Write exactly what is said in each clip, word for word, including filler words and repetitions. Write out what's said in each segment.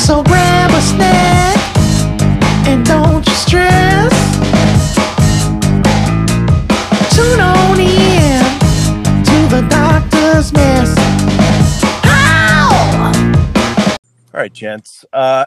So grab a snack and don't you stress. Tune on in to the doctor's mess. Ow! All right, gents. Uh,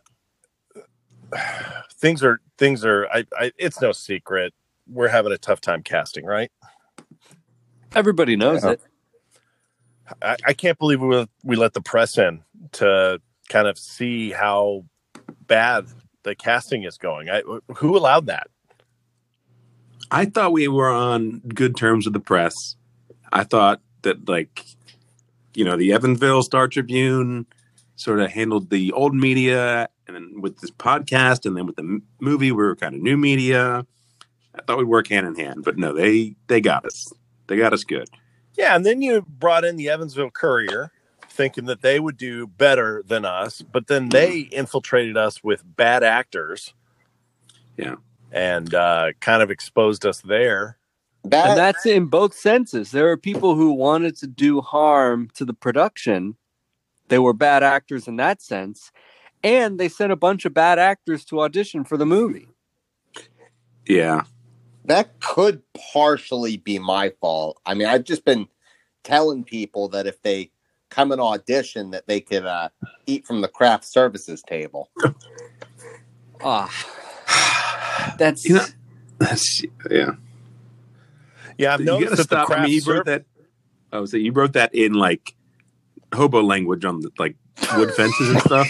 things are things are. I, I. It's no secret we're having a tough time casting, right? Everybody knows Yeah. it. I, I can't believe we we let the press in to kind of see how bad the casting is going. I, who allowed that? I thought we were on good terms with the press. I thought that, like, you know, the Evansville Star Tribune sort of handled the old media, and then with this podcast, and then with the m- movie, we were kind of new media. I thought we'd work hand in hand, but no, they they got us. They got us good. Yeah, and then you brought in the Evansville Courier, thinking that they would do better than us, but then they infiltrated us with bad actors. Yeah. And uh, kind of exposed us there. That, and that's in both senses. There are people who wanted to do harm to the production. They were bad actors in that sense. And they sent a bunch of bad actors to audition for the movie. Yeah. That could partially be my fault. I mean, I've just been telling people that if they come and audition, that they could uh, eat from the craft services table. Ah. That's, you know, that's yeah. Yeah, I've you noticed gotta that stop. the I mean, you craft wrote that. Oh, so you wrote that in like hobo language on the like wood fences and stuff.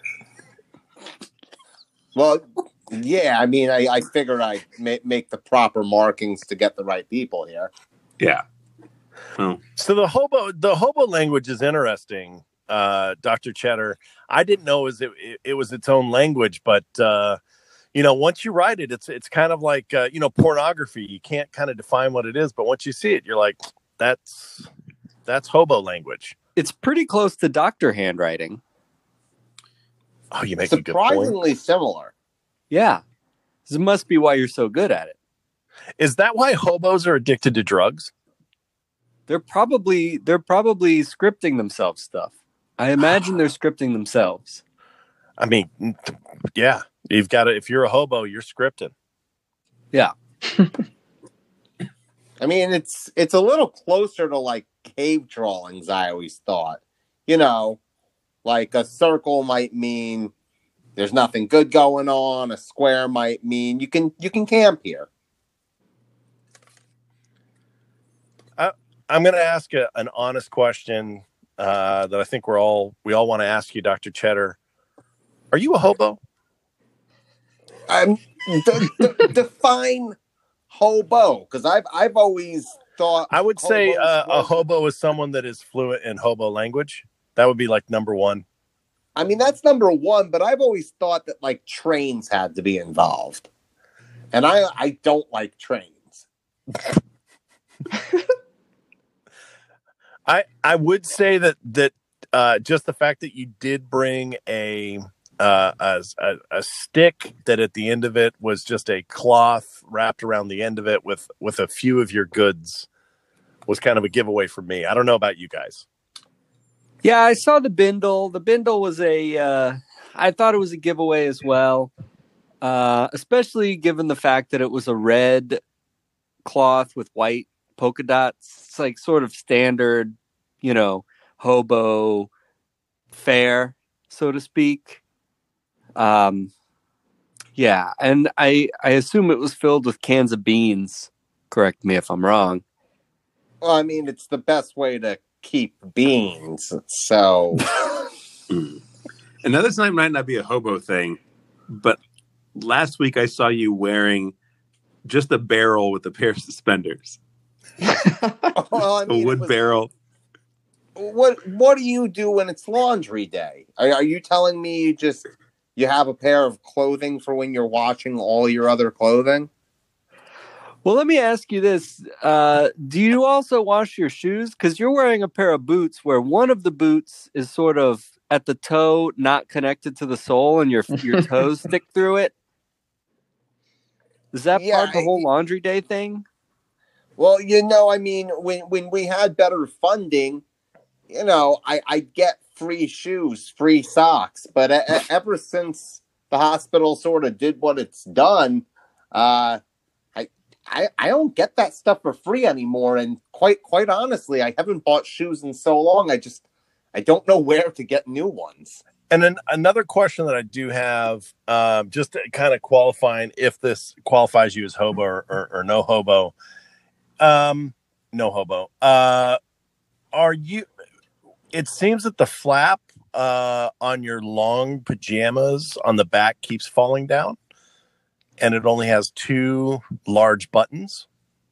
Well, yeah. I mean, I, I figured I'd ma- make the proper markings to get the right people here. Yeah. Oh. So the hobo the hobo language is interesting, uh, Doctor Cheddar. I didn't know it was it, it was its own language, but. Uh, You know, once you write it, it's it's kind of like, uh, you know, pornography. You can't kind of define what it is, but once you see it, you're like, that's that's hobo language. It's pretty close to doctor handwriting. Oh, you make a good point. Surprisingly similar. Yeah. This must be why you're so good at it. Is that why hobos are addicted to drugs? They're probably they're probably scripting themselves stuff. I imagine they're scripting themselves. I mean, yeah. You've got to, if you're a hobo, you're scripting. Yeah. I mean, it's it's a little closer to like cave drawings, I always thought. You know, like a circle might mean there's nothing good going on. A square might mean you can you can camp here. I, I'm going to ask a, an honest question uh, that I think we're all we all want to ask you, Doctor Cheddar. Are you a hobo? Um, d- d- define hobo, because I've I've always thought I would say uh, a was- hobo is someone that is fluent in hobo language. That would be like number one. I mean, that's number one, but I've always thought that like trains had to be involved, and I I don't like trains. I I would say that that uh, just the fact that you did bring a uh, a, a a stick that at the end of it was just a cloth wrapped around the end of it with with a few of your goods was kind of a giveaway for me. I don't know about you guys. Yeah, I saw the bindle. The bindle was a. Uh, I thought it was a giveaway as well, uh, especially given the fact that it was a red cloth with white polka dots. It's like sort of standard, you know, hobo fare, so to speak. Um, yeah, and I I assume it was filled with cans of beans. Correct me if I'm wrong. Well, I mean, it's the best way to keep beans. So, another time might not be a hobo thing, but last week I saw you wearing just a barrel with a pair of suspenders. well, I mean, a wood was, barrel. What What do you do when it's laundry day? Are, are you telling me you just you have a pair of clothing for when you're washing all your other clothing? Well, let me ask you this. Uh, do you also wash your shoes? Because you're wearing a pair of boots where one of the boots is sort of at the toe, not connected to the sole, and your your toes stick through it. Is that Yeah, part of the whole I- laundry day thing? Well, you know, I mean, when when we had better funding, you know, I I get free shoes, free socks. But a- a- ever since the hospital sort of did what it's done, uh, I, I I don't get that stuff for free anymore. And quite quite honestly, I haven't bought shoes in so long. I just I don't know where to get new ones. And then another question that I do have, um, just to kind of qualifying if this qualifies you as hobo or, or, or no hobo. Um, no hobo. Uh, are you? It seems that the flap uh, on your long pajamas on the back keeps falling down, and it only has two large buttons.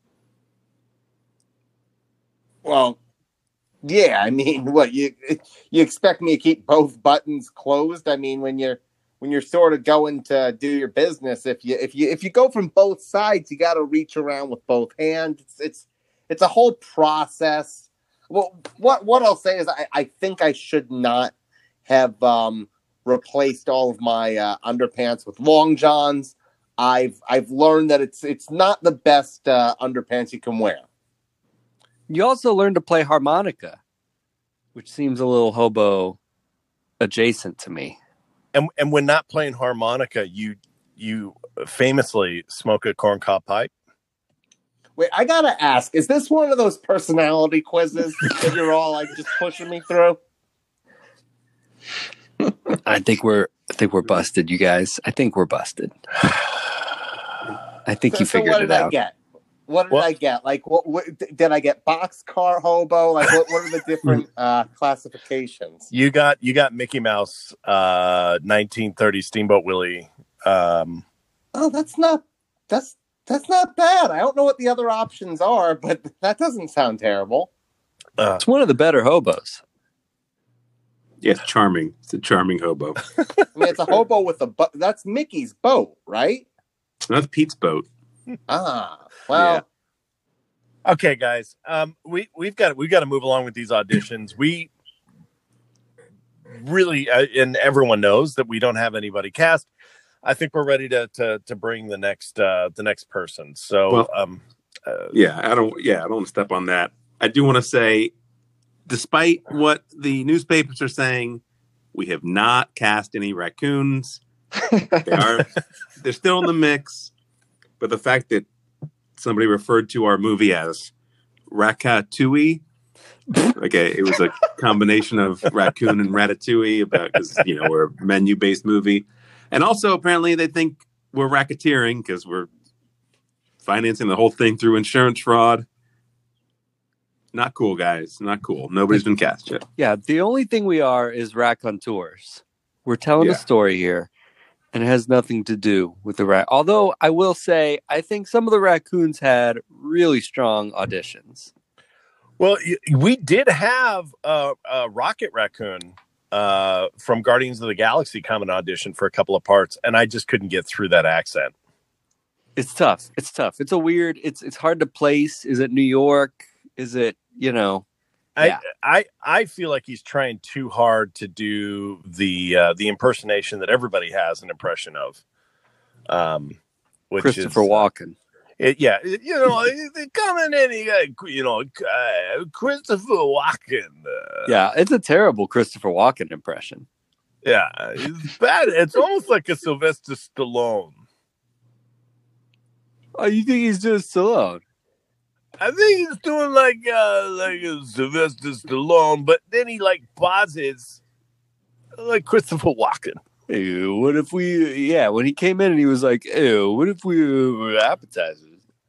Well, yeah, I mean, what you you expect me to keep both buttons closed? I mean, when you're when you're sort of going to do your business, if you if you if you go from both sides, you got to reach around with both hands. It's it's it's a whole process. Well, what what I'll say is, I, I think I should not have um, replaced all of my uh, underpants with long johns. I've I've learned that it's it's not the best uh, underpants you can wear. You also learned to play harmonica, which seems a little hobo adjacent to me. And and when not playing harmonica, you you famously smoke a corncob pipe. Wait, I gotta ask: is this one of those personality quizzes that you're all like just pushing me through? I think we're I think we're busted, you guys. I think we're busted. I think So, you so figured what did it I out. get? What did Well- I get? Like, what, what did I get? Boxcar hobo? Like, what, what are the different uh, classifications? You got you got Mickey Mouse, uh, nineteen thirty Steamboat Willie. Um, Oh, that's not that's that's not bad. I don't know what the other options are, but that doesn't sound terrible. uh, It's one of the better hobos. Yeah, it's charming. It's a charming hobo. I mean, it's a hobo with a boat. That's Mickey's boat, right? That's Pete's boat. Ah, well, okay, guys. Um, we we've got we've got to move along with these auditions. We really, uh, and everyone knows that we don't have anybody cast. I think we're ready to to to bring the next uh, the next person. So, Well, um, uh, Yeah, I don't. Yeah, I don't want to step on that. I do want to say, despite what the newspapers are saying, we have not cast any raccoons. They are. They're still in the mix. But the fact that somebody referred to our movie as Ratatouille, like a, it was a combination of raccoon and ratatouille, about because you know we're a menu based movie, and also apparently they think we're racketeering because we're financing the whole thing through insurance fraud. Not cool, guys. Not cool. Nobody's been cast yet. Yeah, the only thing we are is raconteurs. We're telling Yeah. a story here, and it has nothing to do with the rat. Although I will say, I think some of the raccoons had really strong auditions. well, y- we did have a, a Rocket Raccoon uh, from Guardians of the Galaxy come and audition for a couple of parts, and I just couldn't get through that accent. It's tough. It's tough. It's a weird. It's it's hard to place. Is it New York? Is it you know? I, Yeah. I I feel like he's trying too hard to do the uh, the impersonation that everybody has an impression of, um, which Christopher is, Walken. It, yeah, it- you know, it- coming in, you got, you know, uh, Christopher Walken. Uh, Yeah, it's a terrible Christopher Walken impression. yeah, it's bad. It's almost like a Sylvester Stallone. Oh, you think he's just Stallone? I think he's doing like uh, like a Sylvester Stallone, but then he like pauses like Christopher Walken. Ew, what if we? Yeah, when he came in and he was like, "Ew, what if we were appetizers?"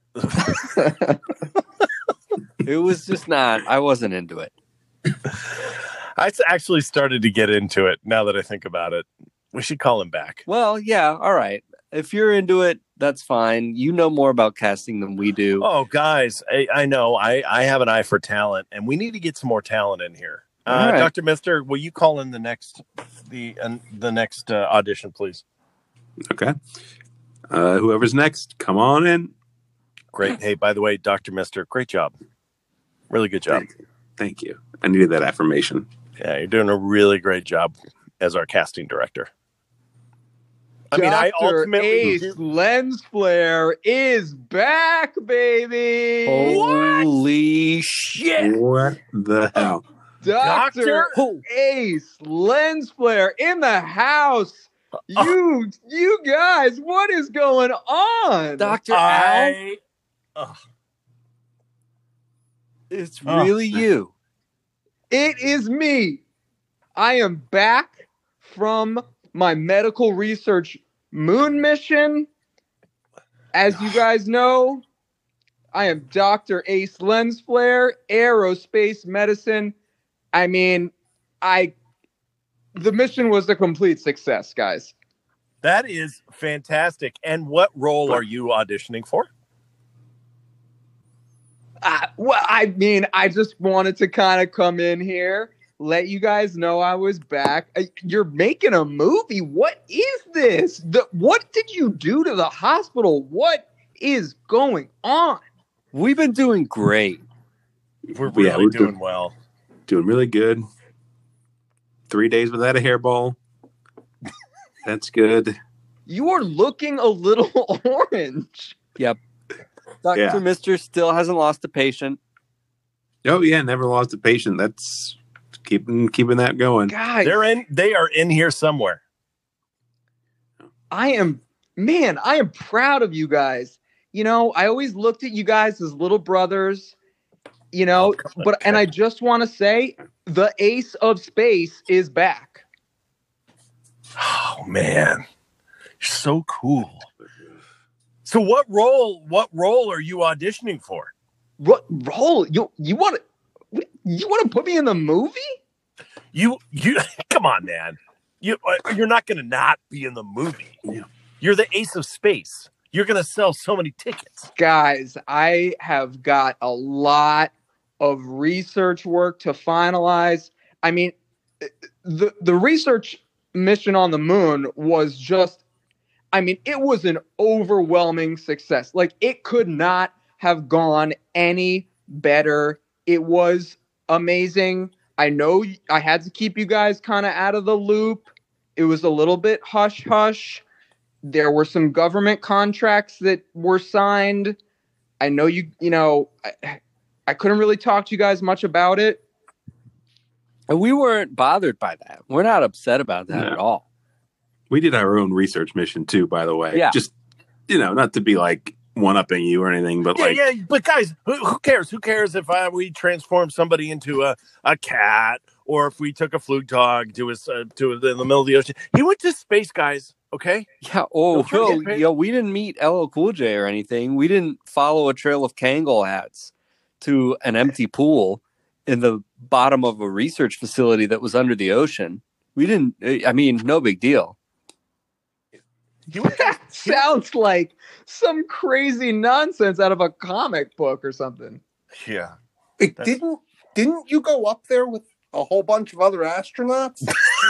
It was just not. I wasn't into it. I s- actually started to get into it now that I think about it. We should call him back. Well, yeah, all right. If you're into it, that's fine. You know more about casting than we do. Oh, guys, I, I know I, I have an eye for talent, and we need to get some more talent in here. Uh, All right. Doctor Mister, will you call in the next the uh, the next uh, audition, please? Okay. Uh, whoever's next, come on in. Great. Hey, by the way, Doctor Mister, great job. Really good job. Thank you. Thank you. I needed that affirmation. Yeah, you're doing a really great job as our casting director. I mean, I Doctor ultimately Ace Lens Flare is back, baby. Holy shit! What the hell? Doctor Doctor? Ace Lens Flare in the house. You, you guys, what is going on? Doctor Al, I. Ugh. it's Oh. really you. It is me. I am back from my medical research moon mission. As you guys know, I am Doctor Ace Lens Flare, aerospace medicine. I mean, I the mission was a complete success, guys. That is fantastic. And what role are you auditioning for? Uh, well, I mean, I just wanted to kind of come in here, let you guys know I was back. Uh, You're making a movie. What is this? The, what did you do to the hospital? What is going on? We've been doing great. We're Yeah, really we're doing doing- well. Doing really good. Three days without a hairball. That's good. You are looking a little orange. Doctor Yeah. Mister still hasn't lost a patient. Oh yeah, never lost a patient. That's keeping keeping that going. Guys, They're in. They are in here somewhere. I am, man, I am proud of you guys. You know, I always looked at you guys as little brothers, you know, Oh, come on, but, and I just want to say the ace of space is back. Oh man, you're so cool. So what role? What role are you auditioning for? What role? You, you want to, you want to put me in the movie? You you come on, man. You uh, you're not going to not be in the movie. You're the ace of space. You're going to sell so many tickets. Guys, I have got a lot of research work to finalize. I mean, the the research mission on the moon was just, I mean, it was an overwhelming success. Like, it could not have gone any better. It was amazing. I know I had to keep you guys kind of out of the loop. It was a little bit hush hush. There were some government contracts that were signed. I know you, you know, I, I couldn't really talk to you guys much about it. And we weren't bothered by that. We're not upset about that No. at all. We did our own research mission too, by the way. Yeah. Just you know, not to be like one upping you or anything, but Yeah, like yeah. But guys, who, who cares? Who cares if I, we transform somebody into a, a cat, or if we took a flute dog to his uh, to in the middle of the ocean? He went to space, guys. Okay. Yeah. Oh, Don't forget, yo, man. yo, we didn't meet L L Cool J or anything. We didn't follow a trail of Kangol hats to an empty pool in the bottom of a research facility that was under the ocean. We didn't. I mean, no big deal. He went That sounds like some crazy nonsense out of a comic book or something. yeah. Wait, That's- didn't didn't you go up there with a whole bunch of other astronauts?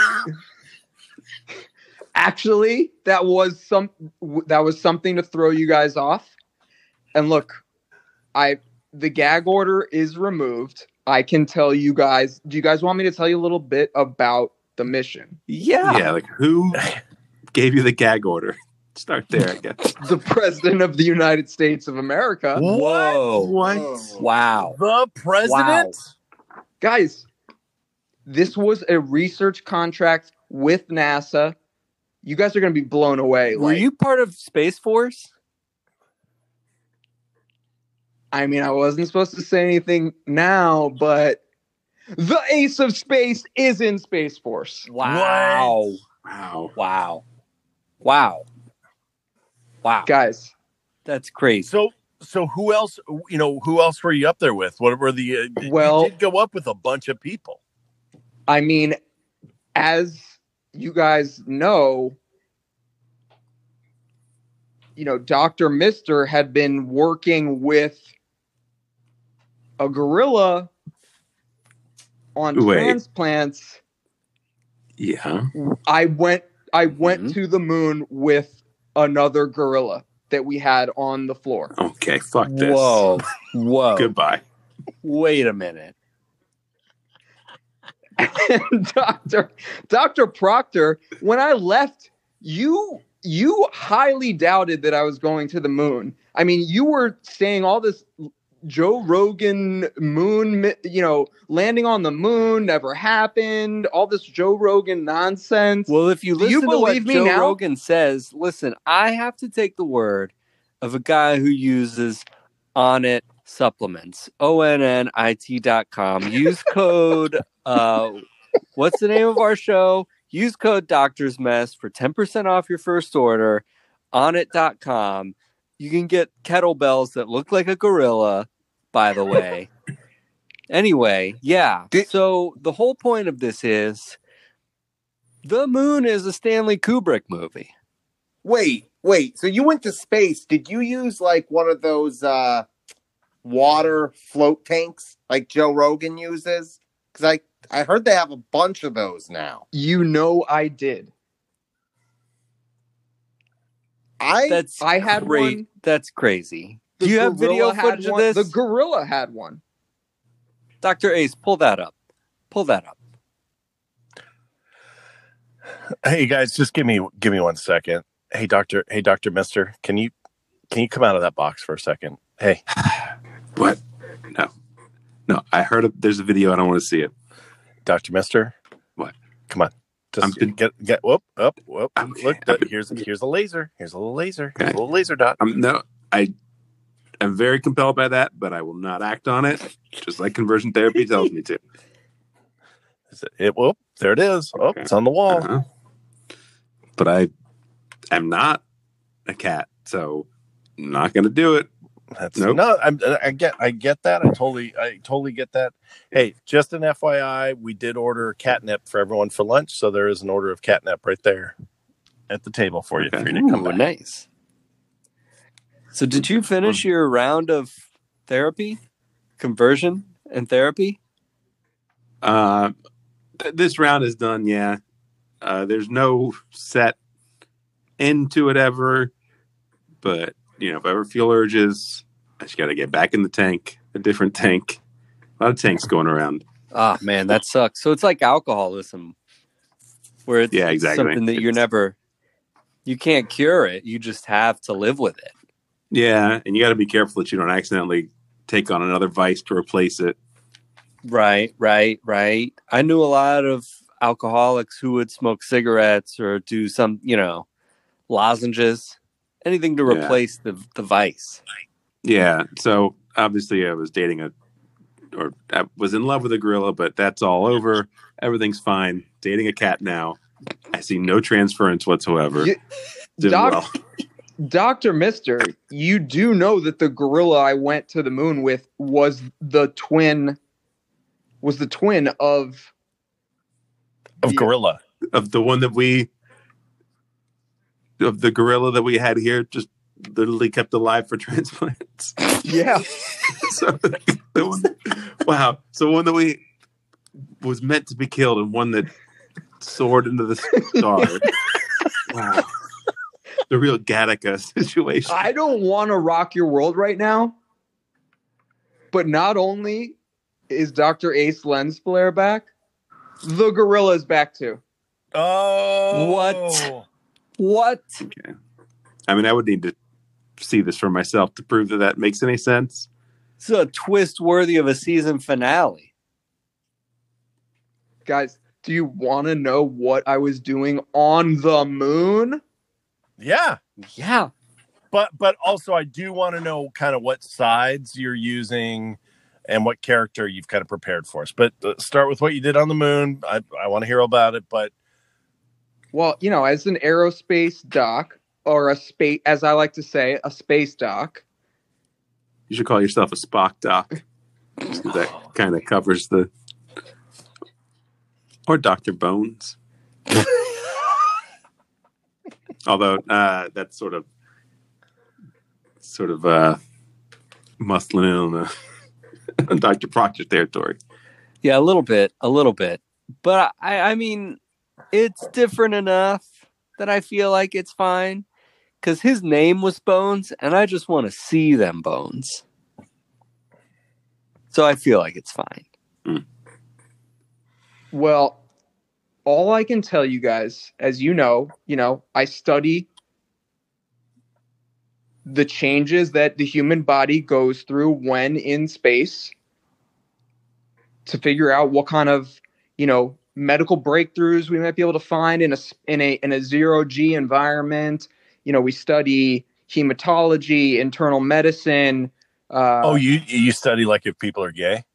Actually, that was some that was something to throw you guys off. And look, I the gag order is removed. I can tell you guys. Do you guys want me to tell you a little bit about the mission? Yeah. yeah, like who gave you the gag order? Start there, I guess. The President of the United States of America. Whoa. What? Oh. Wow. The president? Guys, this was a research contract with NASA. You guys are going to be blown away. Were Like, you part of Space Force? I mean, I wasn't supposed to say anything now, but the ace of space is in Space Force. Wow. Wow. Wow. Wow. Wow. Guys, That's crazy. So, so who else? You know, who else were you up there with? What were the? Uh, Well- you did go up with a bunch of people. I mean, as you guys know, you know, Doctor Mister had been working with a gorilla on Wait. transplants. Yeah. I went I went Mhm. to the moon with another gorilla that we had on the floor. Okay, fuck this. Whoa. Whoa. Goodbye. Wait a minute. And Doctor Doctor Proctor, when I left, you you highly doubted that I was going to the moon. I mean, you were saying all this Joe Rogan moon, mi- you know, landing on the moon never happened. All this Joe Rogan nonsense. Well, if you Do you listen to what believe me Joe now? Rogan says, listen, I have to take the word of a guy who uses Onnit supplements, O N N I T dot com. Use code, uh, what's the name of our show? Use code Doctor's Mess for ten percent off your first order. Onnit dot com. You can get kettlebells that look like a gorilla, by the way. Anyway, yeah. Did- So the whole point of this is The Moon is a Stanley Kubrick movie. Wait, wait. So you went to space. Did you use like one of those uh, water float tanks like Joe Rogan uses? Because I, I heard they have a bunch of those now. You know I did. I That's I had great. one. That's crazy. The Do you have video gorilla had footage of one. this? The gorilla had one. Doctor Ace, pull that up. Pull that up. Hey guys, just give me give me one second. Hey doctor, hey Doctor Mister, can you can you come out of that box for a second? Hey, What? No. No, I heard of, there's a video. I don't want to see it. Doctor Mister. What? Come on. Just I'm been- get get whoop up whoop. Okay, Look, I've been- here's here's a laser. Here's a little laser. Here's Okay. a little laser dot. I'm no, I am very compelled by that, but I will not act on it, just like conversion therapy tells me to. Is it, it whoop, there it is. Oh, Okay. it's on the wall. Uh-huh. But I am not a cat, so I'm not going to do it. That's Nope. no. I'm, I get. I get that. I totally. I totally get that. Hey, just an F Y I, we did order catnip for everyone for lunch, so there is an order of catnip right there at the table for you Okay. for you to come Ooh, back. nice. So did you finish your round of therapy, conversion and therapy? Uh, th- this round is done, yeah. Uh, there's no set end to it ever, but, you know, if I ever feel urges, I just got to get back in the tank, a different tank. A lot of tanks going around. Ah, man, that sucks. So it's like alcoholism, where it's, Yeah, it's exactly. something that you're It's- never, you can't cure it. You just have to live with it. Yeah, and you got to be careful that you don't accidentally take on another vice to replace it. Right, right, right. I knew a lot of alcoholics who would smoke cigarettes or do some, you know, lozenges, anything to Yeah. replace the the vice. Yeah, so obviously I was dating a, or I was in love with a gorilla, but that's all over. Everything's fine. Dating a cat now. I see no transference whatsoever. You- Doing Doc- well. Doctor Mister, you do know that the gorilla I went to the moon with was the twin, was the twin of Of the- gorilla. Of the one that we, of the gorilla that we had here, just literally kept alive for transplants. Yeah. So the one, wow. So one that we was meant to be killed and one that soared into the star. Wow. The real Gattaca situation. I don't want to rock your world right now, but not only is Doctor Ace lens flare back, the gorilla is back too. Oh, What? What? I mean, I would need to see this for myself to prove that that makes any sense. It's a twist worthy of a season finale. Guys, do you want to know what I was doing on the moon? Yeah, Yeah. but but also I do want to know kind of what sides you're using and what character you've kind of prepared for us. But uh, start with what you did on the moon. I I want to hear about it, but Well, you know, as an aerospace doc, or a space, as I like to say, a space doc. You should call yourself a Spock doc. 'Cause that kind of covers the. Or Doctor Bones. Although uh, that's sort of sort of uh, muscling in on the on Doctor Proctor territory. Yeah, a little bit, a little bit. But I, I mean, it's different enough that I feel like it's fine. Because his name was Bones, and I just want to see them bones. So I feel like it's fine. Well, all I can tell you guys, as you know, you know, I study the changes that the human body goes through when in space to figure out what kind of, you know, medical breakthroughs we might be able to find in a in a in a zero G environment. You know, we study hematology, internal medicine. Uh, Oh, you you study like if people are gay,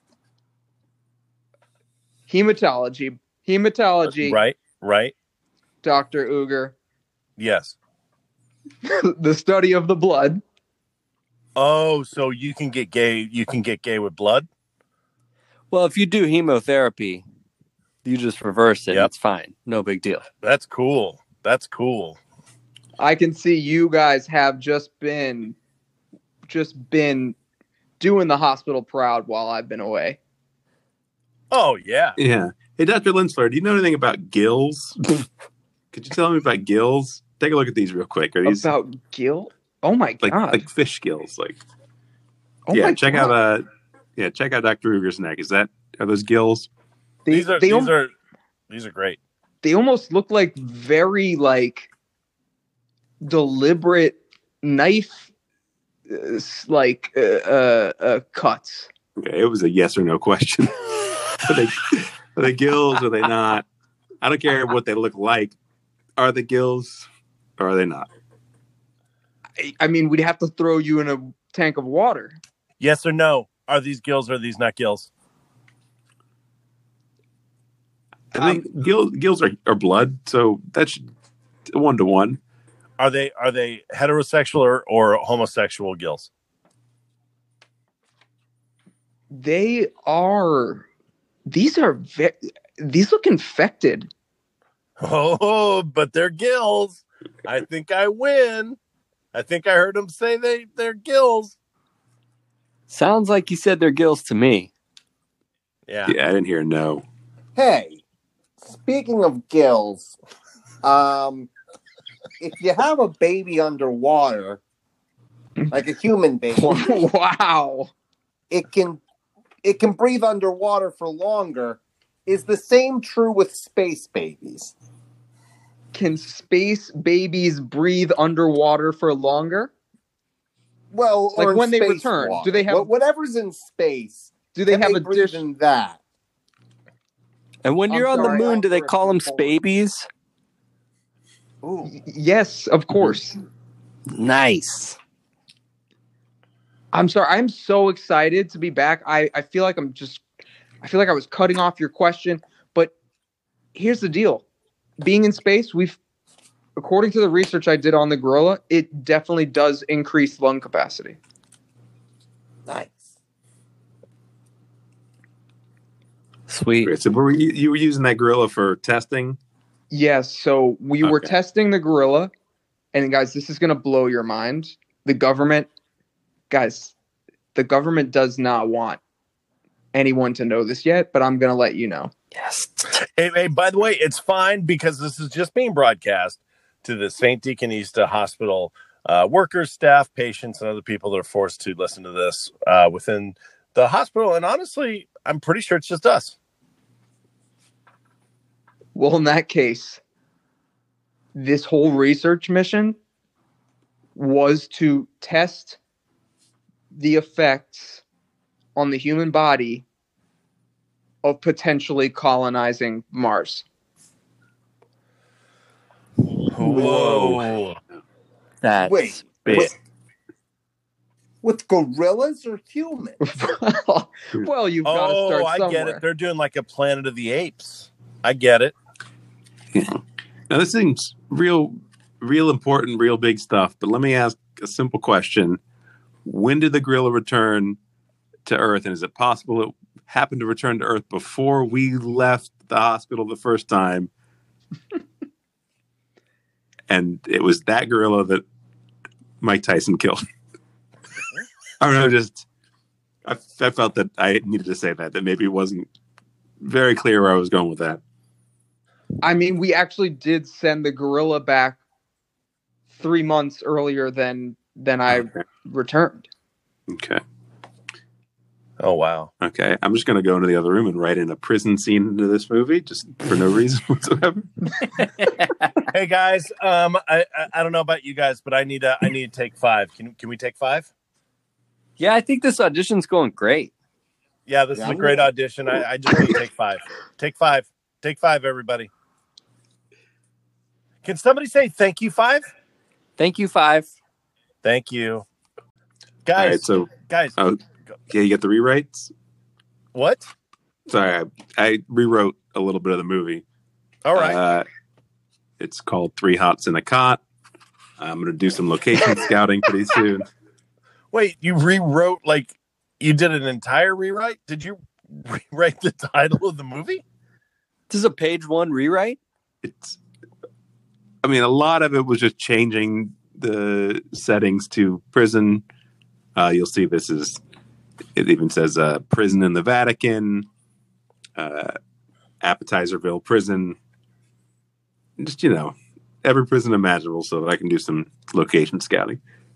hematology, hematology, right? Right? Doctor Uger, Yes. the study of the blood. Oh, so you can get gay. You can get gay with blood. Well, if you do hemotherapy, you just reverse it. Yep. It's fine. No big deal. That's cool. That's cool. I can see you guys have just been just been doing the hospital proud while I've been away. Oh yeah. Yeah. Hey, Doctor Linsler, do you know anything about gills? Could you tell me about gills? Take a look at these real quick. Are these About Gil? Oh my like god! like fish gills? Like oh yeah, my check god. out uh yeah, check out Doctor Uger's neck. Is that are those gills? They, These are they, these al- are these are great. they almost look like very like deliberate knife uh, s- like uh, uh, uh, cuts. Okay, it was a yes or no question. are, they, are they gills? Are they not? I don't care what they look like. Are they gills or are they not? I, I mean, we'd have to throw you in a tank of water. Yes or no? Are these gills or are these not gills? I think gill, gills are, are blood, so that's one to one. Are they are they heterosexual or, or homosexual gills? They are. These are ve- these look infected. Oh, but they're gills. I think I win. I think I heard him say they they're gills. Sounds like you said they're gills to me. Yeah. Yeah, I didn't hear no. Hey, speaking of gills, um, if you have a baby underwater, like a human baby, Wow. it can it can breathe underwater for longer. Is the same true with space babies? Can space babies breathe underwater for longer? Well, Like or in when they space return, water. do they have- Wha- whatever's in space? Do they Can have they a breathe dish? in that? And when I'm you're on the sorry, moon, do they I'll call them forward. babies? Ooh. Y- Yes, of course. Nice. I'm sorry. I'm so excited to be back. I, I feel like I'm just, I feel like I was cutting off your question. But here's the deal. Being in space, we've, according to the research I did on the gorilla, it definitely does increase lung capacity. Nice. Sweet. Okay, so were you, you were using that gorilla for testing? Yes. So we were Okay. testing the gorilla. And guys, this is going to blow your mind. The government, guys, the government does not want anyone to know this yet, but I'm going to let you know. Yes. Hey, hey, by the way, it's fine because this is just being broadcast to the Saint Deaconista Hospital uh, workers, staff, patients, and other people that are forced to listen to this uh, within the hospital. And honestly, I'm pretty sure it's just us. Well, in that case, this whole research mission was to test the effects on the human body of potentially colonizing Mars. Whoa. That's Wait, big. with, with gorillas or humans? Well, you've got to Oh, start I somewhere. get it. They're doing like a Planet of the Apes. I get it. Now this seems real, real important, real big stuff. But let me ask a simple question: when did the gorilla return to Earth, and is it possible it happened to return to Earth before we left the hospital the first time? And it was that gorilla that Mike Tyson killed. I don't know, just I, I felt that I needed to say that. That maybe it wasn't very clear where I was going with that. I mean, we actually did send the gorilla back three months earlier than than I Okay. returned. Okay. Oh wow. Okay, I'm just going to go into the other room and write in a prison scene into this movie just for no reason whatsoever. Hey guys, um, I, I I don't know about you guys, but I need a I need to take five. Can can we take five? Yeah, I think this audition's going great. Yeah, this Yeah, is a I'm great gonna- audition. I, I just need to take five. Take five. Take five, everybody. Can somebody say thank you, five? Thank you, Five. Thank you, All guys. right, so guys, oh, yeah, you get the rewrites. what? Sorry, I, I rewrote a little bit of the movie. All right. Uh, it's called Three Hots in a Cot. I'm going to do some location scouting pretty soon. Wait, you rewrote like you did an entire rewrite? Did you rewrite the title of the movie? This is a page one rewrite. It's, I mean, a lot of it was just changing the settings to prison. Uh, you'll see this is, it even says uh, prison in the Vatican, uh, Appetizerville prison. Just, you know, every prison imaginable so that I can do some location scouting.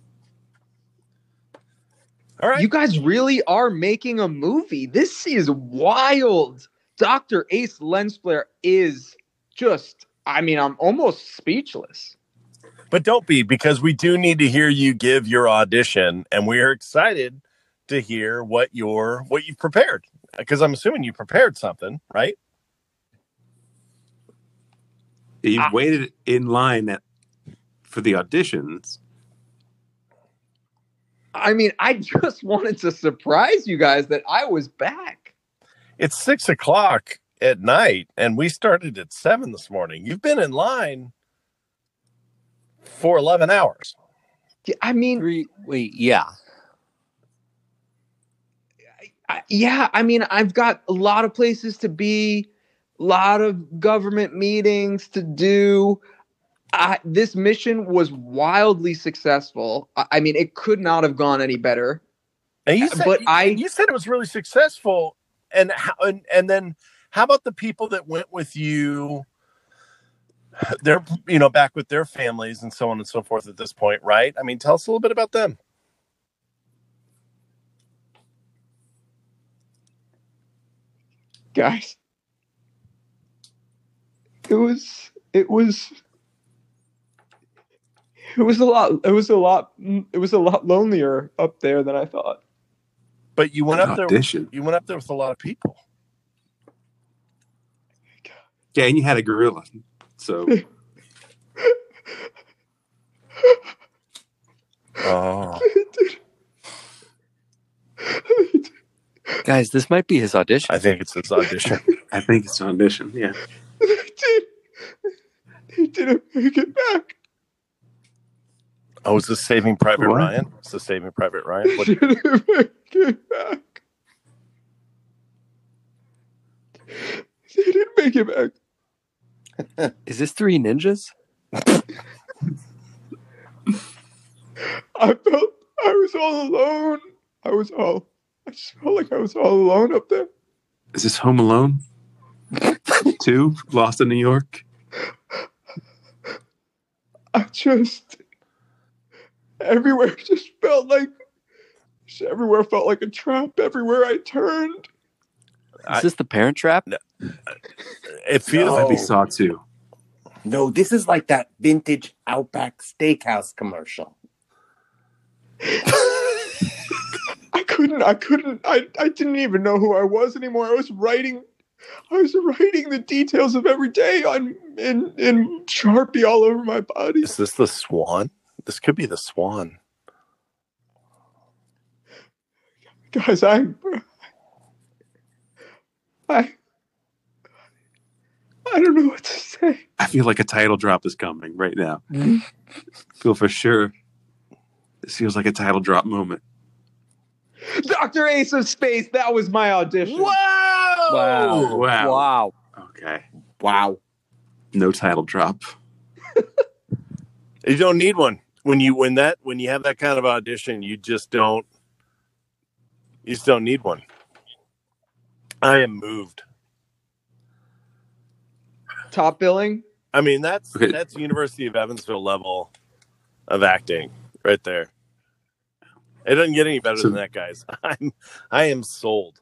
All right. You guys really are making a movie. This is wild. Doctor Ace Lensflare is just, I mean, I'm almost speechless. But don't be, because we do need to hear you give your audition, and we are excited to hear what your what you've prepared. Because I'm assuming you prepared something, right? You Ah. waited in line at, for the auditions. I mean, I just wanted to surprise you guys that I was back. It's six o'clock at night, and we started at seven this morning. You've been in line for eleven hours. Yeah, I mean, Three. Wait, yeah. I, yeah, I mean, I've got a lot of places to be, a lot of government meetings to do. I, this mission was wildly successful. I, I mean, it could not have gone any better. And you said, But you, I- you said it was really successful. And how, and, and then how about the people that went with you? They're, you know, back with their families and so on and so forth at this point, right? I mean, tell us a little bit about them. Guys, it was, it was, it was a lot, it was a lot, it was a lot lonelier up there than I thought. But you went An up there. audition. You went up there with a lot of people. Yeah, and you had a gorilla. So Oh, Guys, this might be his audition. I think it's this audition. I think it's an audition. Yeah. They did. They didn't make it back. Oh, is this Saving Private What? Ryan? Is this Saving Private Ryan? They What, didn't make it back. They didn't make it back. Is this Three Ninjas? I felt I was all alone. I was all. I just felt like I was all alone up there. Is this Home Alone? Two? Lost in New York? I just everywhere just felt like just everywhere felt like a trap. Everywhere I turned. I- Is this the Parent Trap? it feels Might be No. Saw Two. No, this is like that vintage Outback Steakhouse commercial. I couldn't. I couldn't. I. I didn't even know who I was anymore. I was writing. I was writing the details of every day on in in Sharpie all over my body. Is this the Swan? This could be the Swan. Guys, I. I. I don't know what to say. I feel like a title drop is coming right now. Feel for sure. This feels like a title drop moment. Doctor Ace of Space. That was my audition. Whoa! Wow. Wow. Wow. Okay. Wow. No title drop. You don't need one when you when that when you have that kind of audition. You just don't. You just don't need one. I am moved. Top billing. I mean, that's Okay. that's University of Evansville level of acting right there. It doesn't get any better So- than that, guys. I'm I am sold.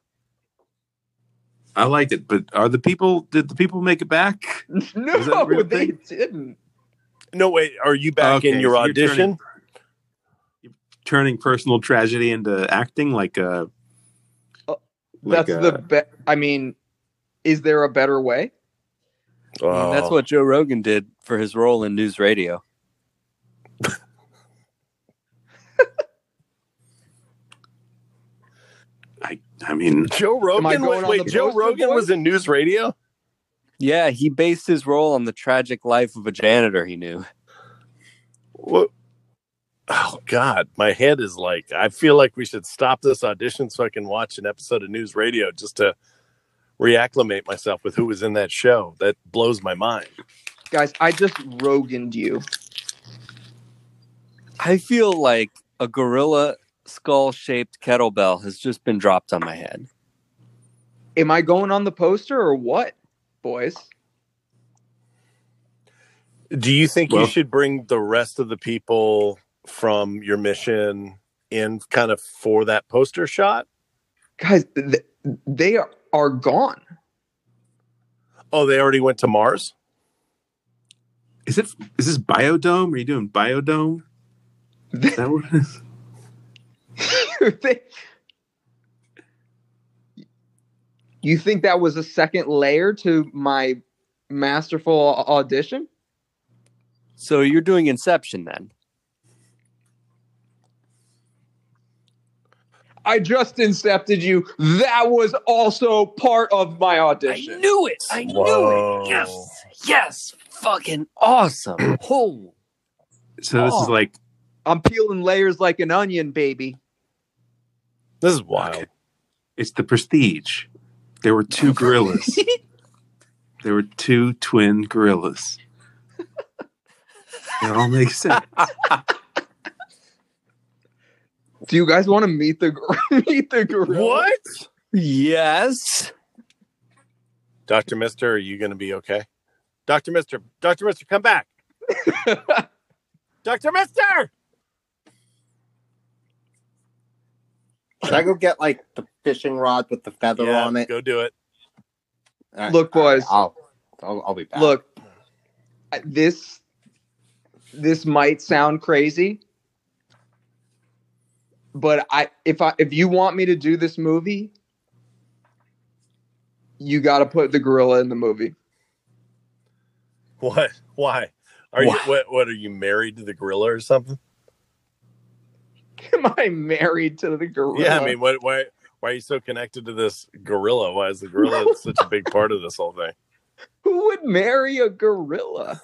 I liked it, but are the people? Did the people make it back? No, Was that a real they thing? didn't. No, wait. Are you back Okay, in your so you're audition? Turning personal tragedy into acting, like a. Uh, like That's a- the be- I mean, is there a better way? I mean, that's Oh. what Joe Rogan did for his role in News Radio. I. I mean, Joe Am I Rogan. going Wait, on wait the Joe poster, Rogan boys? was in News Radio. Yeah, he based his role on the tragic life of a janitor he knew. What? Oh God, my head is like. I feel like we should stop this audition so I can watch an episode of News Radio just to reacclimate myself with who was in that show. That blows my mind. Guys, I just Roganed you. I feel like a gorilla skull-shaped kettlebell has just been dropped on my head. Am I going on the poster or what, boys? Do you think Well- you should bring the rest of the people from your mission in kind of for that poster shot? Guys, th- they are, are gone. Oh, they already went to Mars? is it? Is this Biodome? Are you doing Biodome? Is that what it is? They- you think that was a second layer to my masterful au- audition? So you're doing Inception then? I just incepted you. That was also part of my audition. knew it! I Whoa. Yes! Fucking awesome! Oh, So this is Oh. like. I'm peeling layers like an onion, baby. This is wild. Okay. It's the Prestige. There were two gorillas. There were two twin gorillas. It all makes sense. Do you guys want to meet the meet the gorilla? What? yes! Doctor Mister, are you going to be okay? Doctor Mister, Doctor Mister, come back. Doctor Mister! Should I go get like the fishing rod with the feather Yeah, on it? go do it. All right, Look, all right, boys. I'll, I'll I'll be back. Look, I- this this might sound crazy, but I if I if you want me to do this movie, you got to put the gorilla in the movie. What? Why? Are Why? you what, what are you married to the gorilla or something? Am I married to the gorilla? Yeah, I mean, what why why are you so connected to this gorilla? Why is the gorilla such a big part of this whole thing? who would marry a gorilla?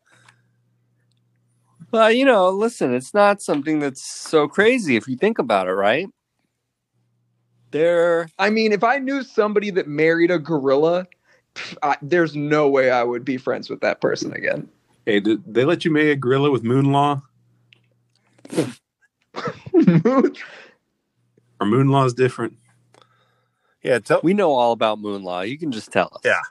Well, you know, listen, it's not something that's so crazy if you think about it, right? They're I mean, if I knew somebody that married a gorilla, pff, I, there's no way I would be friends with that person again. Hey, did they let you marry a gorilla with moon law? Or moon law is different? Yeah, tell we know all about Moon Law. You can just tell us. Yeah.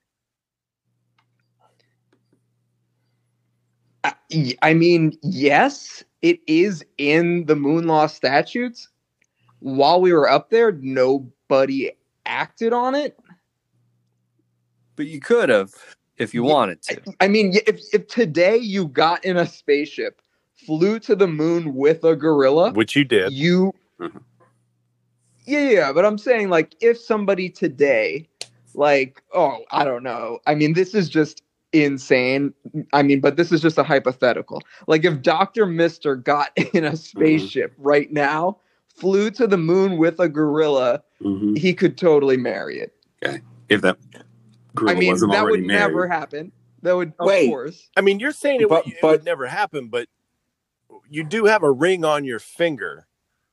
I- I mean, yes, it is in the moon law statutes. While we were up there, nobody acted on it. But you could have if you Yeah, wanted to. I mean, y- if if today you got in a spaceship, flew to the moon with a gorilla, which you did. you Mhm. yeah, yeah, but I'm saying like if somebody today, like, oh, I don't know. I mean, this is just insane. I mean, but this is just a hypothetical. Like if Doctor Mister got in a spaceship right now, flew to the moon with a gorilla, Mm-hmm. he could totally marry it. If that gorilla I mean, wasn't that already would married. never happen. That would, of Wait. course. I mean, you're saying it, But- would, it but- would never happen, but you do have a ring on your finger.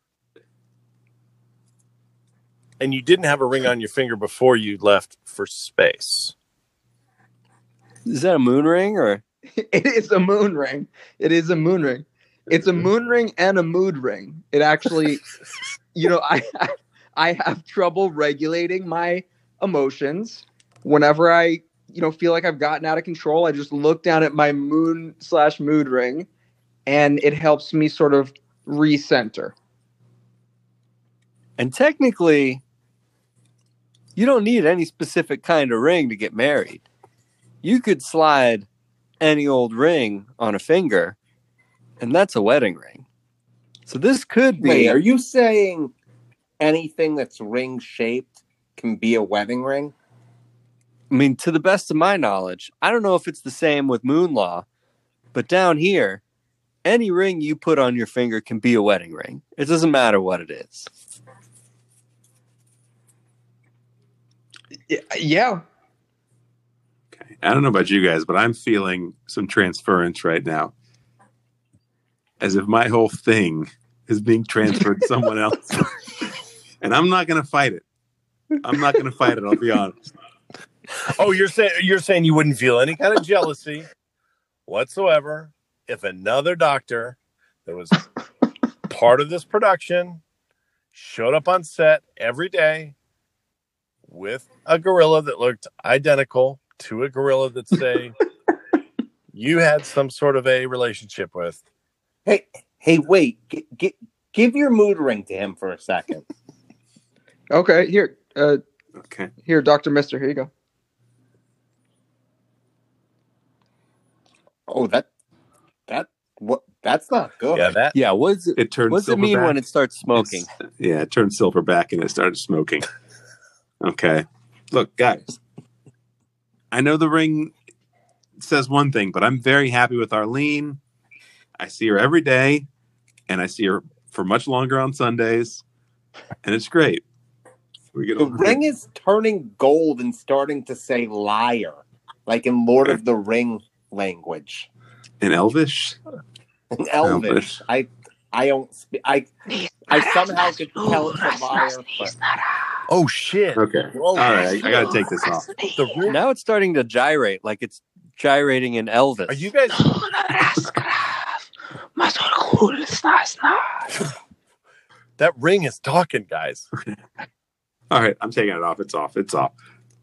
And you didn't have a ring on your finger before you left for space. Is that a moon ring or? It is a moon ring. It is a moon ring. It's a moon ring and a mood ring. It actually, you know, I I have trouble regulating my emotions. Whenever I, you know, feel like I've gotten out of control, I just look down at my moon slash mood ring, and it helps me sort of recenter. And technically, you don't need any specific kind of ring to get married. You could slide any old ring on a finger, and that's a wedding ring. So this could be... Wait, are you saying anything that's ring-shaped can be a wedding ring? I mean, to the best of my knowledge, I don't know if it's the same with moon law, but down here, any ring you put on your finger can be a wedding ring. It doesn't matter what it is. Yeah. Okay. I don't know about you guys, but I'm feeling some transference right now. As if my whole thing is being transferred to someone else. And I'm not going to fight it. I'm not going to fight it, I'll be honest. Oh, you're saying you're saying you wouldn't feel any kind of jealousy whatsoever if another doctor that was part of this production showed up on set every day with a gorilla that looked identical to a gorilla that, say, you had some sort of a relationship with. Hey, hey, wait. G- g- give your mood ring to him for a second. Okay, here. Uh, Okay. here, Doctor Mister, here you go. Oh, that, that, what? That's not good. Yeah, that. Yeah, what does it, It turned what does it mean silverback. when it starts smoking? It's- yeah, it turned silverback and it started smoking. Okay. Look, guys. I know the ring says one thing, but I'm very happy with Arlene. I see her every day, and I see her for much longer on Sundays, and it's great. We get The over ring it. is turning gold and starting to say liar, like in Lord of the Ring language. in Elvish. In Elvish. Elvish. I, I don't speak. I, I somehow could tell it's a liar. But Oh shit! Okay. All right. I, I got to take this off. The ring. Now it's starting to gyrate, like it's gyrating in Elvis. Are you guys? That ring is talking, guys. All right. I'm taking it off. It's off. It's off.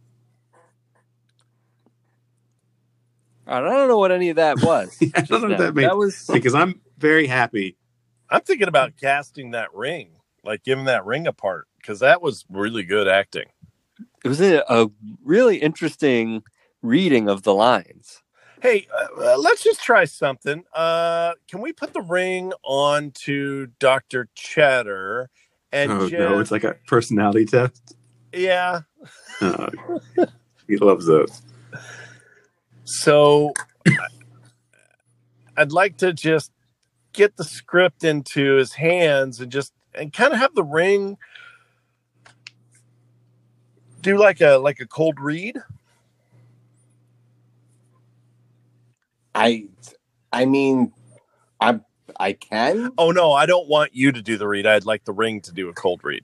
I don't know what any of that was. I don't know what now. that means. That was Because I'm very happy. I'm thinking about casting that ring, like giving that ring apart, because that was really good acting. it was a, a really interesting reading of the lines. Hey, uh, let's just try something. Uh, can we put the ring on to Doctor Chatter? And Oh, just, no. It's like a personality test. yeah. Oh, he loves those. So I'd like to just get the script into his hands and just and kind of have the ring do like a like a cold read. I, I mean, I, I can. Oh no, I don't want you to do the read. I'd like the ring to do a cold read.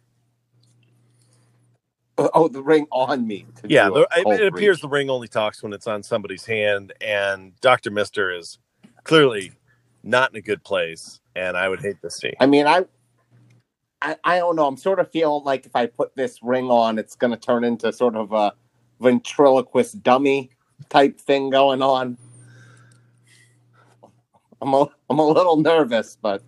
Oh, the ring on me. To Yeah, do the, a it, cold it appears read. the ring only talks when it's on somebody's hand, and Doctor Mister is clearly not in a good place, and I would hate to see. I mean, I, I, I don't know. I'm sort of feeling like if I put this ring on, it's going to turn into sort of a ventriloquist dummy type thing going on. I'm a, I'm a little nervous, but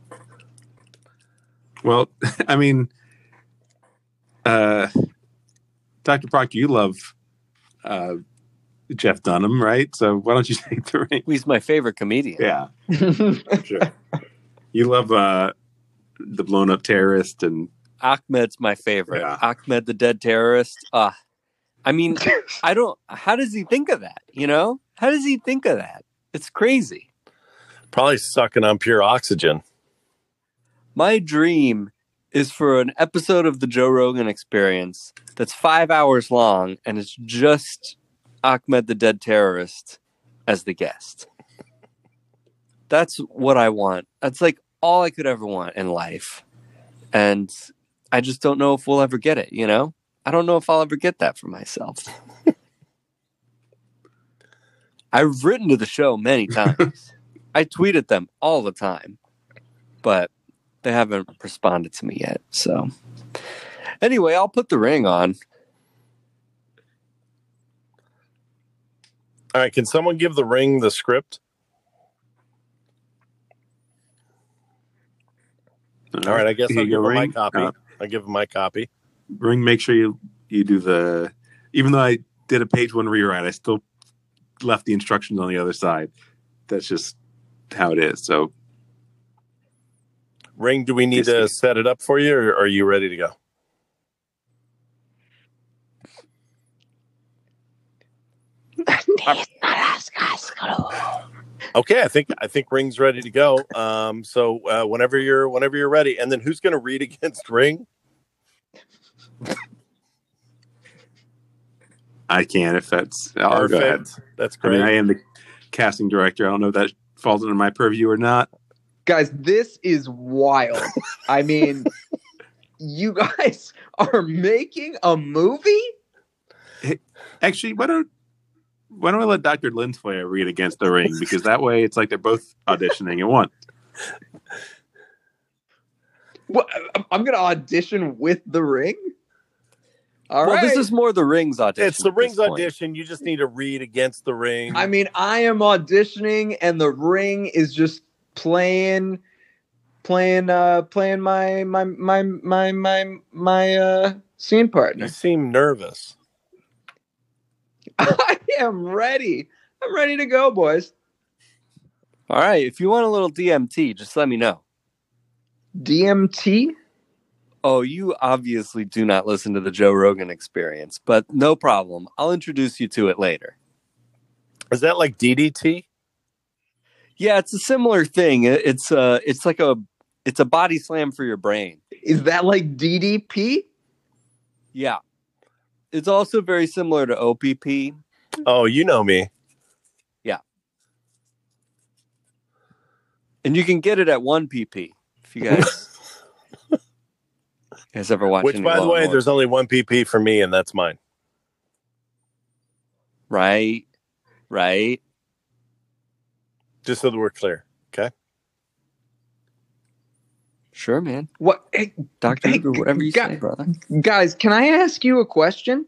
Well, I mean, uh, Doctor Proctor, you love uh, Jeff Dunham, right? So why don't you take the ring? He's my favorite comedian. Yeah, sure. You love uh, the blown up terrorist, and Ahmed's my favorite. Yeah. Ahmed, the dead terrorist. Uh, I mean, I don't. How does he think of that? You know, how does he think of that? It's crazy. Probably sucking on pure oxygen. My dream is for an episode of the Joe Rogan Experience that's five hours long, and it's just Ahmed, the dead terrorist, as the guest. That's what I want. That's like all I could ever want in life. And I just don't know if we'll ever get it, you know? I don't know if I'll ever get that for myself. I've written to the show many times. I tweet at them all the time, but they haven't responded to me yet. So anyway, I'll put the ring on. All right, can someone give the ring the script? All right, I guess Here I'll you give go, her my ring. copy. Uh, I'll give him my copy. Ring, make sure you, you do the... Even though I did a page one rewrite, I still left the instructions on the other side. That's just how it is. So, Ring, do we need to set it up for you, or are you ready to go? Okay, I think I think Ring's ready to go. Um, so uh, whenever you're whenever you're ready, and then who's going to read against Ring? I can if that's. I'll go ahead. That's I great. mean, I am the casting director. I don't know if that falls under my purview or not. Guys, this is wild. I mean, you guys are making a movie? Hey, actually, why don't why don't I let Doctor Linsflair read against the Ring? Because that way it's like they're both auditioning at once. What, I'm going to audition with the Ring? All well, right. this is more the Ring's audition. It's the at Ring's this point. audition. You just need to read against the Ring. I mean, I am auditioning, and the Ring is just playing, playing, uh, playing my my my my my my uh, scene partner. You seem nervous. I am ready. I'm ready to go, boys. All right. If you want a little D M T, just let me know. D M T? Oh, you obviously do not listen to the Joe Rogan Experience, but no problem. I'll introduce you to it later. Is that like D D T? Yeah, it's a similar thing. It- It's uh it's like a it's a body slam for your brain. Is that like D D P? Yeah. It's also very similar to O P P. Oh, you know me. And you can get it at one P P if you guys you guys ever watch Which, any by the Law and way, Order. there's only one P P for me, and that's mine. Right. Right. Just so that we're clear. Okay. Sure, man. What? Hey, Doctor, Hey, whatever you God. say, brother. guys, can I ask you a question?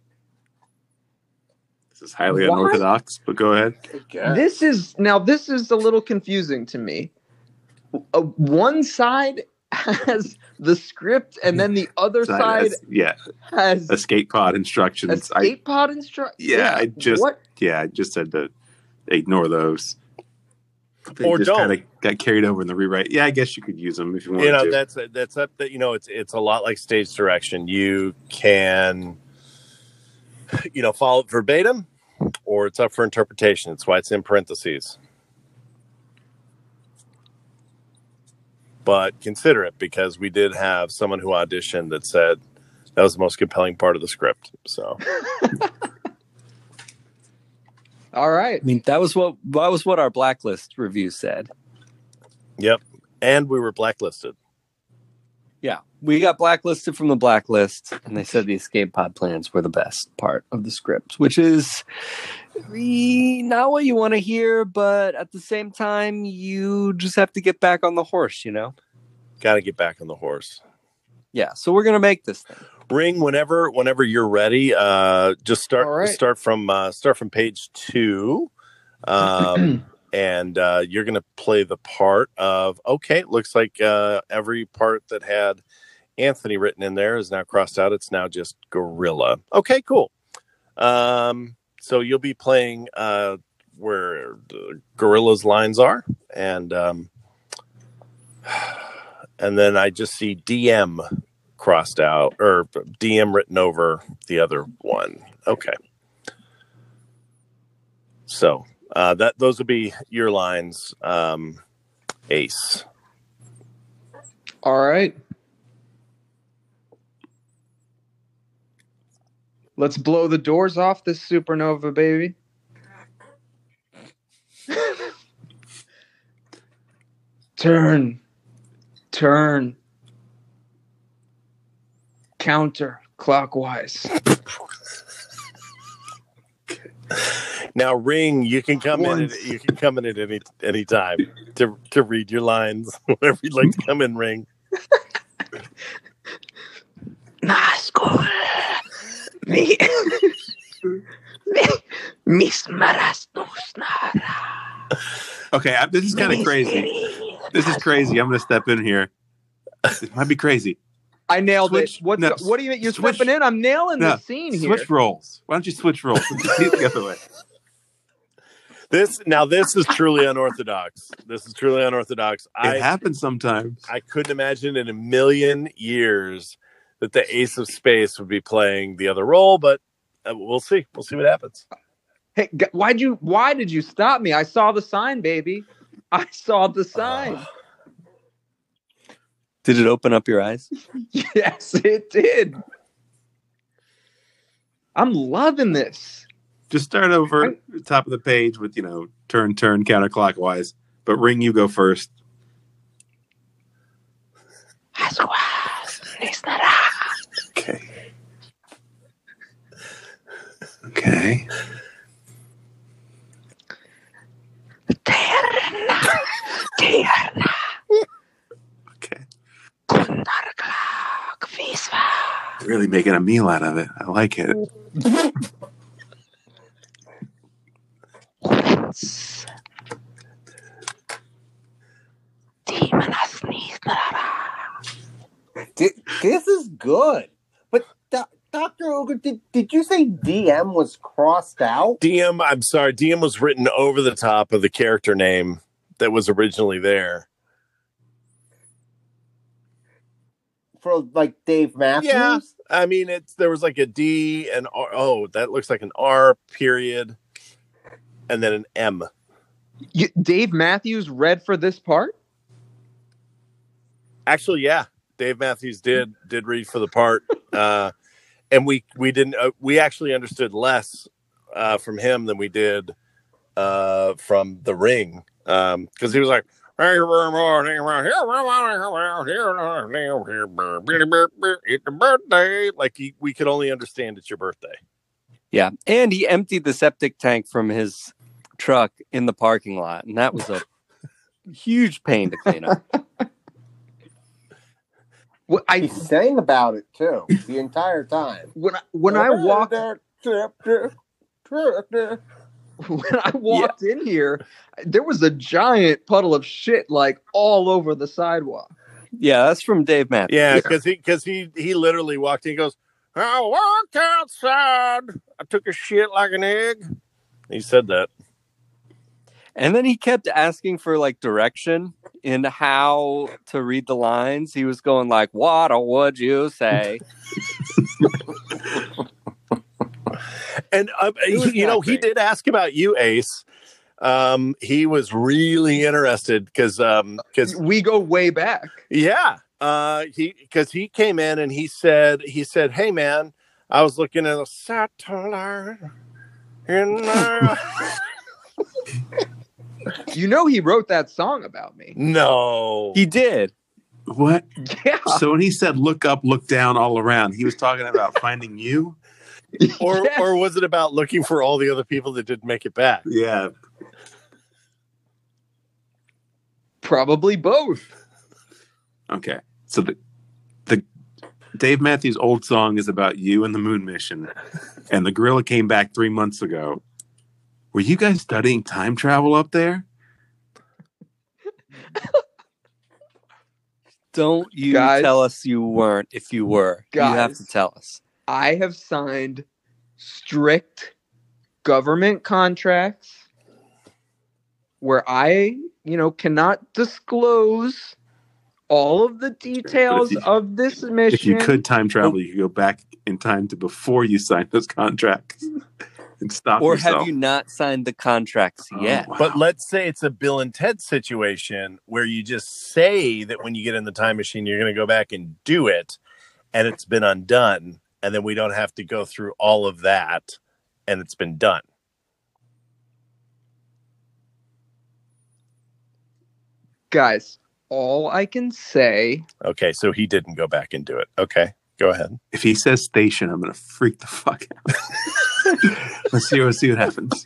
This is highly Why? unorthodox, but go ahead. This is now. This is a little confusing to me. Uh, one side has the script, and then the other So I- side that's- yeah, has escape pod instructions. escape pod instructions. Yeah, I just- What? I, yeah, I just said to ignore those. They Or just don't. kind of got carried over in the rewrite. Yeah, I guess you could use them if you wanted You know, to. that's that's up that you know, it's it's a lot like stage direction. You can, you know, follow it verbatim, or it's up for interpretation. That's why it's in parentheses. But consider it, because we did have someone who auditioned that said that was the most compelling part of the script. So All right. I mean, that was what that was what our blacklist review said. yep. And we were blacklisted. Yeah, we got blacklisted from the blacklist, and they said the escape pod plans were the best part of the script, which is eh, not what you want to hear, but at the same time, you just have to get back on the horse, you know? Got to get back on the horse. Yeah, so we're gonna make this thing. Ring, whenever whenever you're ready, uh, just start All right. start from uh, start from page two, um, and uh, you're going to play the part of. Okay, it looks like uh, every part that had Anthony written in there is now crossed out. It's now just Gorilla. Okay, cool. Um, so you'll be playing uh, where the Gorilla's lines are, and um, and then I just see D M crossed out, or D M written over the other one. Okay. So uh, that those would be your lines, um, Ace. All right. Let's blow the doors off this supernova, baby. Turn. Turn. Counter clockwise. Now, Ring, you can come in. Once. At, you can come in at any any time to to read your lines. Whenever you'd like to come in, Ring. Nasco. Mi. Mis marastusnara. Okay, I, this is kind of crazy. This is crazy. I'm going to step in here. It might be crazy. I nailed Switch- it. What's no, go- what do you you're switch- stepping in? I'm nailing No, the scene here. switch roles. Why don't you switch roles? Let's do it the other way. This now this is truly unorthodox. This is truly unorthodox. It I happens sometimes. I couldn't imagine in a million years that the Ace of Space would be playing the other role, but uh, we'll see. We'll see what happens. Hey, g- why'd you? Why did you stop me? I saw the sign, baby. I saw the sign. Did it open up your eyes? Yes, it did. I'm loving this. Just start over top of the page with, you know, turn, turn, counterclockwise. But Ring, you go first. Okay. Okay. Okay. Really making a meal out of it. I like it. Di- This is good. But Do- Doctor Ogre, did, did you say D M was crossed out? D M, I'm sorry, D M was written over the top of the character name that was originally there. For like Dave Matthews? Yeah. I mean, it's there was like a D and R. Oh, that looks like an R period, and then an M. You, Dave Matthews read for this part. Actually, yeah, Dave Matthews did did read for the part, uh, and we we didn't uh, we actually understood less uh, from him than we did uh, from The Ring, because um, he was like, "Thank you very much. Thank you very much. It's your birthday." Like he, we could only understand it's your birthday. Yeah. And he emptied the septic tank from his truck in the parking lot. And that was a huge pain to clean up. Well, I He sang about it too the entire time. when I, when I walked When when I walked in here, there was a giant puddle of shit like all over the sidewalk. Yeah, that's from Dave Matthews. Yeah, because he because he he literally walked in. He goes, "I walked outside. I took a shit like an egg." He said that. And then he kept asking for like direction in how to read the lines. He was going like, "What would you say?" And uh, was you know, that he thing? did ask about you, Ace. Um, he was really interested because um, because We go way back. yeah, uh, he because he came in and he said he said, "Hey man, I was looking at a satellite." In uh... You know he wrote that song about me. no, He did. What? Yeah. So when he said look up, look down, all around, he was talking about finding you? or Yes. or was it about looking for all the other people that didn't make it back? Yeah. Probably both. Okay. So the the Dave Matthews old song is about you and the moon mission. And the gorilla came back three months ago. Were you guys studying time travel up there? Don't you Guys. tell us you weren't if you were. You have Guys. to tell us. I have signed strict government contracts where I, you know, cannot disclose all of the details you- of this mission. If you could time travel, you could go back in time to before you signed those contracts and stop Or yourself. have you not signed the contracts Oh, yet? wow. But let's say it's a Bill and Ted situation where you just say that when you get in the time machine, you're going to go back and do it, and it's been undone, and then we don't have to go through all of that, and it's been done. Guys, all I can say, Okay, so he didn't go back and do it. Okay, go ahead. If he says station, I'm gonna freak the fuck out. let's see. Let's see what happens.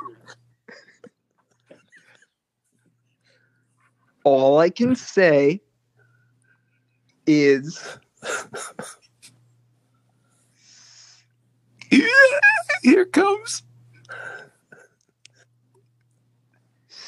all I can say is Here it comes.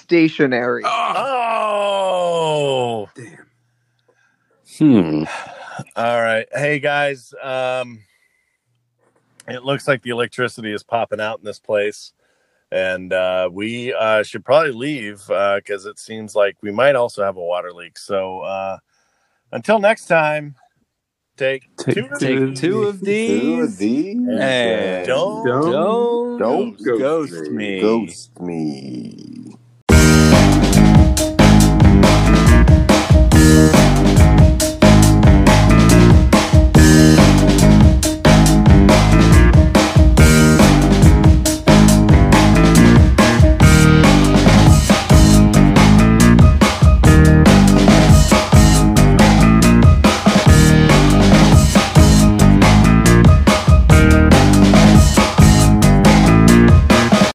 stationary. Oh, Oh, damn. Hmm. All right. Hey, guys. Um, it looks like the electricity is popping out in this place. And uh, we uh, should probably leave because uh, it seems like we might also have a water leak. So uh, until next time, take, Take two, of Take these two of Two of these these. and and don't, Don't don't Don't ghost me. ghost me.